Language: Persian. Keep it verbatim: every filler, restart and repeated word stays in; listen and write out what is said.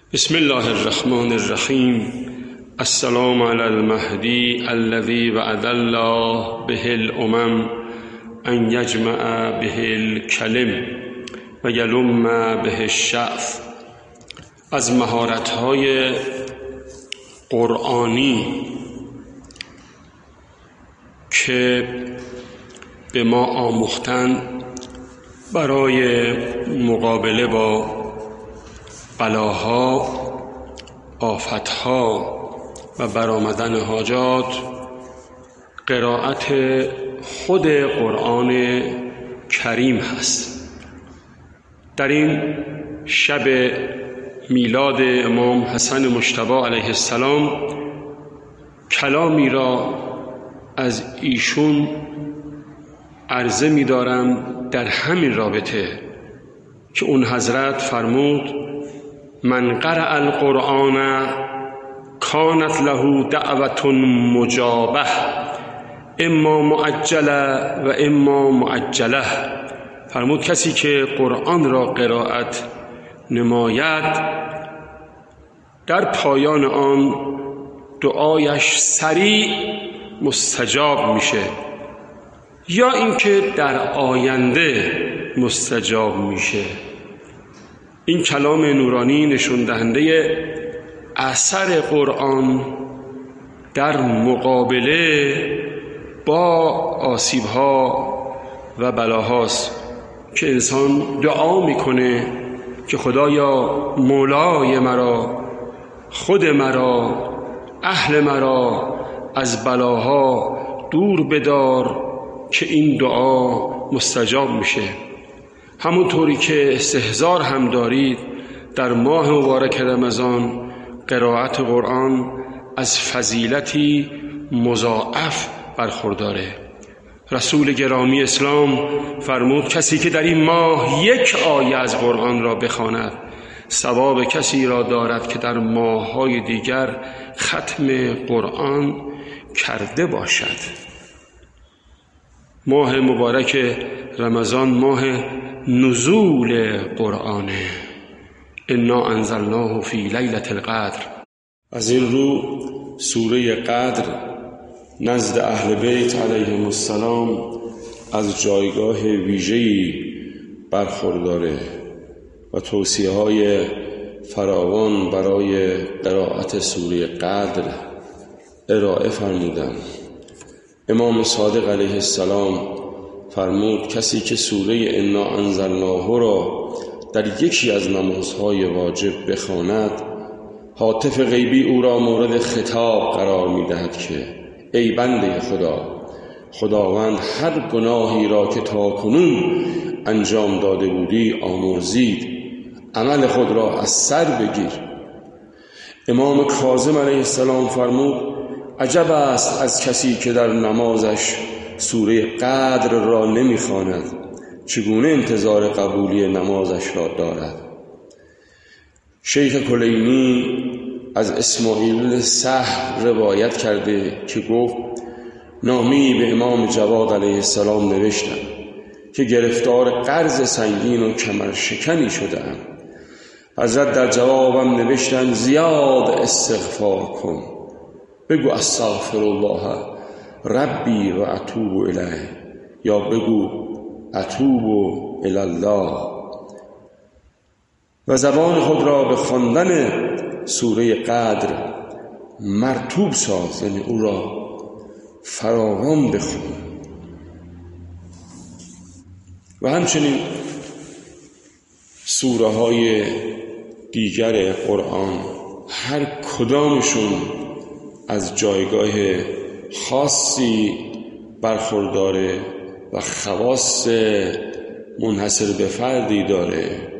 بسم الله الرحمن الرحیم. السلام علی المهدی الذی وعد الله به الامم ان یجمع به الکلم و یلم به الشعث. از مهارت‌های قرآنی که به ما آموختند برای مقابله با بلاها، آفتها و برآمدن حاجات، قرائت خود قرآن کریم هست. در این شب میلاد امام حسن مجتبی علیه السلام کلامی را از ایشون عرضه می دارم در همین رابطه که اون حضرت فرمود: من قرأ القرآن کانت له دعوة مجابه اما معجله و اما معجله. فرمود کسی که قرآن را قرائت نماید در پایان آن دعایش سریع مستجاب میشه، یا اینکه در آینده مستجاب میشه. این کلام نورانی نشون دهنده اثر قرآن در مقابله با آسیب‌ها و بلاهاست که انسان دعا میکنه که خدایا مولای مرا، خود مرا، اهل مرا از بلاها دور بدار، که این دعا مستجاب میشه. همونطوری که استحضار هم دارید در ماه مبارک رمضان قرائت قرآن از فضیلتی مضاعف برخورداره. رسول گرامی اسلام فرمود کسی که در این ماه یک آیه از قرآن را بخواند ثواب کسی را دارد که در ماه‌های دیگر ختم قرآن کرده باشد. ماه مبارک رمضان ماه نزول قرآنه. انا انزلناه فی لیلة القدر. از این رو سوره قدر نزد اهل بیت علیهم السلام از جایگاه ویژه‌ای برخورداره و توصیه های فراوان برای قرائت سوره قدر ارائه فرمودند. امام صادق علیه السلام فرمود کسی که سوره انا انزلناه را در یکی از نمازهای واجب بخواند، هاتف غیبی او را مورد خطاب قرار می‌دهد که ای بنده خدا، خداوند هر گناهی را که تاکنون انجام داده بودی آمرزید، عمل خود را از سر بگیر. امام کاظم علیه السلام فرمود عجب است از کسی که در نمازش سوره قدر را نمیخواند، چگونه انتظار قبولی نمازش را دارد. شیخ کلینی از اسماعیل سهر روایت کرده که گفت نامی به امام جواد علیه السلام نوشتم که گرفتار قرض سنگین و کمر شکنی شده‌ام. حضرت در جوابم نوشتن زیاد استغفار کن، بگو استغفر الله ربی و اتوب الیه، یا بگو اتوب الی الله، و زبان خود را به خواندن سوره قدر مرطوب ساز، یعنی او را فراوان بخون. و همچنین سوره های دیگر قرآن هر کدامشون از جایگاه خاصی برخورداره و خواص منحصر به فردی داره